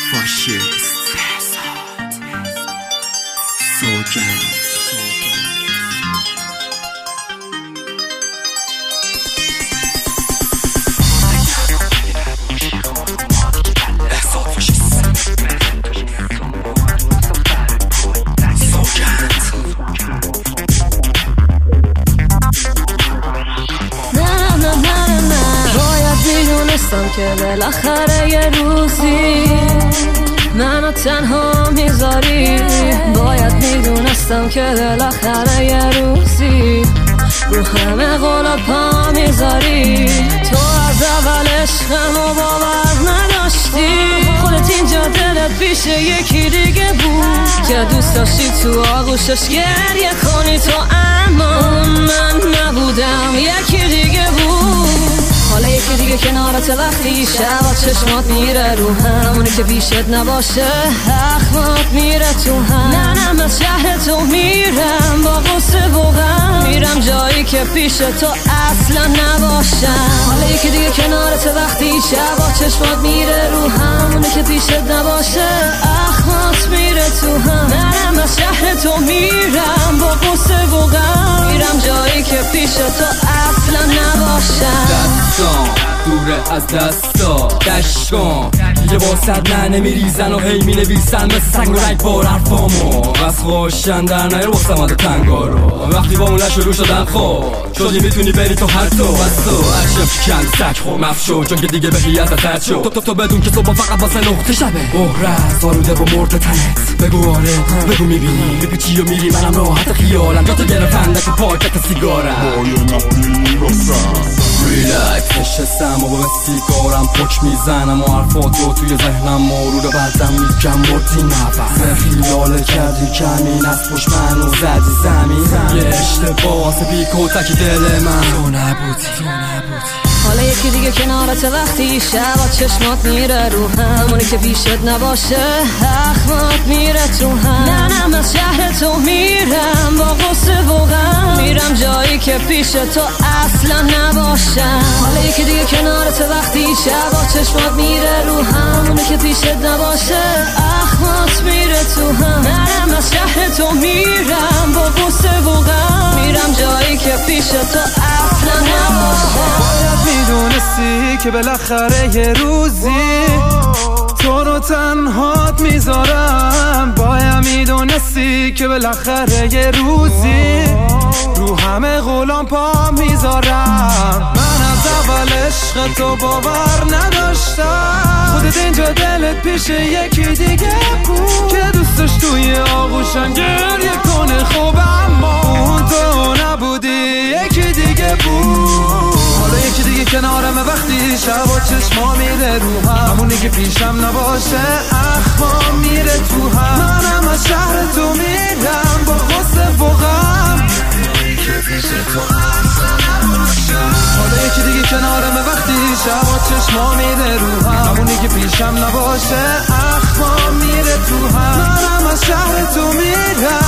فاشیست سوگند که بالاخره یه روزی منو تنها میذاری. باید میدونستم که بالاخره یه روزی رو همه قولا پا میذاری. تو از اول عشقمو باور نداشتی. خودت اینجا دلت پیش یکی دیگه بود که دوست داشتی تو آغوشش گریه کنی تو، اما من نبودم، یکی دیگه بود. حالا یکی دیگه کنارت وقتی شبا چشمات میره رو همونی که پیشت نباشه، اخمات میره تو هم. منم از شهر تو میرم با غصه و غم، میرم جایی که پیش تو اصلا نباشم. حالا یکی دیگه کنارت وقتی شبا چشمات میره رو همونی که پیشت نباشه، اخمات میره تو هم. منم از شهر تو میرم با غصه و غم، میرم جایی که پیش تو اصلا نباشم. دوره از دستا دشکان یه واسد نه نمیریزن و هی مینویسن مثل سنگ و رنگ بار حرفامو بس خوشن در نیر واسم آده تنگارو. وقتی با اون شروع شدن خود شدی میتونی بری تو هر تو بس تو عشق کند سک خور مف شد چون که دیگه بقیه از ازت شد. تو بدون که صبح فقط واسه نقطه شبه بهرز آلوده و مرد تنت. بگو آره بگو میبینی میپیچی و میری منم راحت خیالم جا تو گرفتن دک و پاکت سیگارم ریلکس نشستم و با سیگارم پک میزنم و حرفاتو توی ذهنم مرور و بعدم میگم مردی نبن خیال کردی کمین از پشت منو زدی زمین یه اشتباه بی کتکی دل من تو نبودی. حالا یکی دیگه کنارت وقتی شبا چشمات میره رو همونی که پیشت نباشه، اخمات میره تو هم. منم از شهر تو میرم با غصه و غم، میرم جایی که پیش تو اصلا نباشم. حالا یکی دیگه کنارت وقتی شبا چشمات میره رو همونی که پیشت نباشه، اخمات میره تو هم. منم از شهر تو میرم با غصه و غم، میرم جایی که پیش تو اصلا نباشم. میدونستی که بالاخره یه روزی تو رو تنهات میذارم. باید میدونستی که بالاخره یه روزی رو همه غلام پا میذارم. من از اول عشق تو باور نداشتم. خودت اینجا دلت پیش یکی دیگه بود که دوستش توی آغوشم گریه کنه. خوب اما اون تو نبودی، یکی دیگه بود. حالا یکی دیگه کنارم وقتی شبا چشما میره رو همونی که پیشم نباشه، اخما میره تو هم. منم از شهر تو میرم با غصه و غم، حالا یکی دیگه کنارم وقتی شبا چشما میره رو همونی که پیشم نباشه، اخما میره تو هم. منم از شهر تو میرم